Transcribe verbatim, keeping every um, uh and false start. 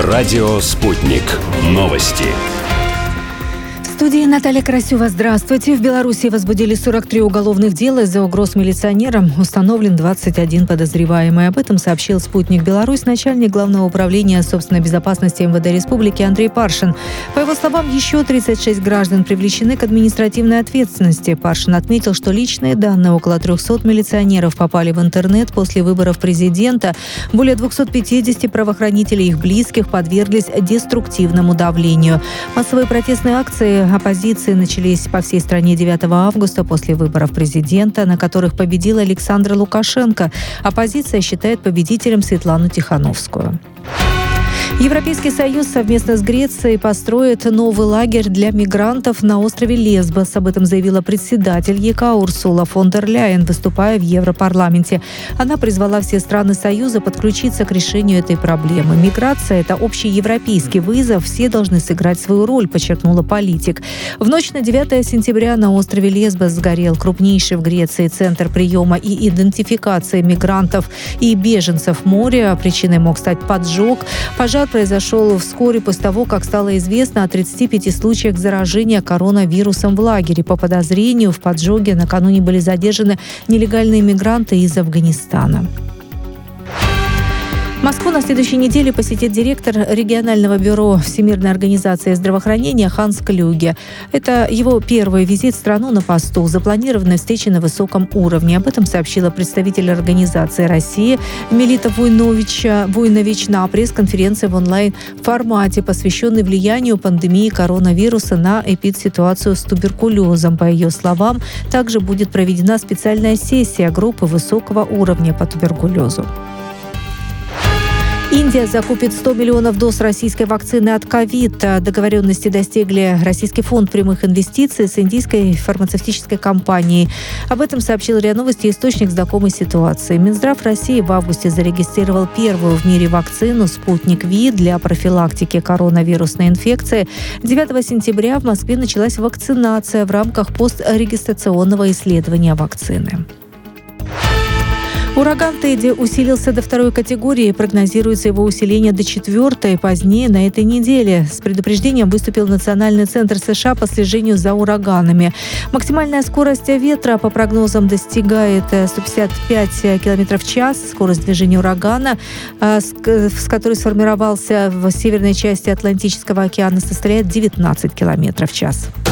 Радио «Спутник». Новости. В студии Наталья Красюва. Здравствуйте. В Беларуси возбудили сорок три уголовных дела из-за угроз милиционерам. Установлен двадцать один подозреваемый. Об этом сообщил «Спутник Беларусь» начальник Главного управления собственной безопасности эм вэ дэ Республики Андрей Паршин. По его словам, еще тридцать шесть граждан привлечены к административной ответственности. Паршин отметил, что личные данные около трехсот милиционеров попали в интернет после выборов президента. Более двухсот пятидесяти правоохранителей и их близких подверглись деструктивному давлению. Массовые протестные акции оппозиции начались по всей стране девятого августа после выборов президента, на которых победил Александр Лукашенко. Оппозиция считает победителем Светлану Тихановскую. Европейский Союз совместно с Грецией построит новый лагерь для мигрантов на острове Лесбос. Об этом заявила председатель ЕК Урсула фон дер Ляйен, выступая в Европарламенте. Она призвала все страны Союза подключиться к решению этой проблемы. Миграция – это общий европейский вызов, все должны сыграть свою роль, подчеркнула политик. В ночь на девятое сентября на острове Лесбос сгорел крупнейший в Греции центр приема и идентификации мигрантов и беженцев моря. Причиной мог стать поджог. Пожар произошел вскоре после того, как стало известно о тридцати пяти случаях заражения коронавирусом в лагере. По подозрению, в поджоге накануне были задержаны нелегальные мигранты из Афганистана. Москву на следующей неделе посетит директор регионального бюро Всемирной организации здравоохранения Ханс Клюге. Это его первый визит в страну на посту, запланированная встреча на высоком уровне. Об этом сообщила представитель организации России Мелита Войнович, Войнович на пресс-конференции в онлайн-формате, посвященной влиянию пандемии коронавируса на эпидситуацию с туберкулезом. По ее словам, также будет проведена специальная сессия группы высокого уровня по туберкулезу. Индия закупит сто миллионов доз российской вакцины от ковид. Договоренности достигли Российский фонд прямых инвестиций с индийской фармацевтической компанией. Об этом сообщил РИА Новости источник знакомой ситуации. Минздрав России в августе зарегистрировал первую в мире вакцину «Спутник Ви» для профилактики коронавирусной инфекции. девятого сентября в Москве началась вакцинация в рамках пострегистрационного исследования вакцины. Ураган Тедди усилился до второй категории. Прогнозируется его усиление до четвертой позднее на этой неделе. С предупреждением выступил Национальный центр США по слежению за ураганами. Максимальная скорость ветра, по прогнозам, достигает сто пятьдесят пять километров в час. Скорость движения урагана, с которой сформировался в северной части Атлантического океана, составляет девятнадцать километров в час.